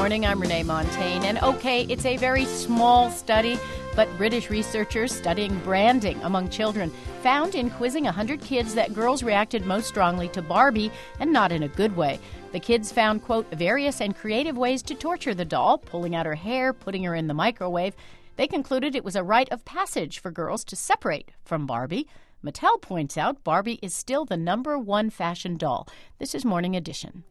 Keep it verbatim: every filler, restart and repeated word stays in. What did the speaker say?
morning. I'm Renee Montagne. And okay, it's a very small study, but British researchers studying branding among children found in quizzing one hundred kids that girls reacted most strongly to Barbie, and not in a good way. The kids found, quote, various and creative ways to torture the doll, pulling out her hair, putting her in the microwave. They concluded it was a rite of passage for girls to separate from Barbie. Mattel points out Barbie is still the number one fashion doll. This is Morning Edition.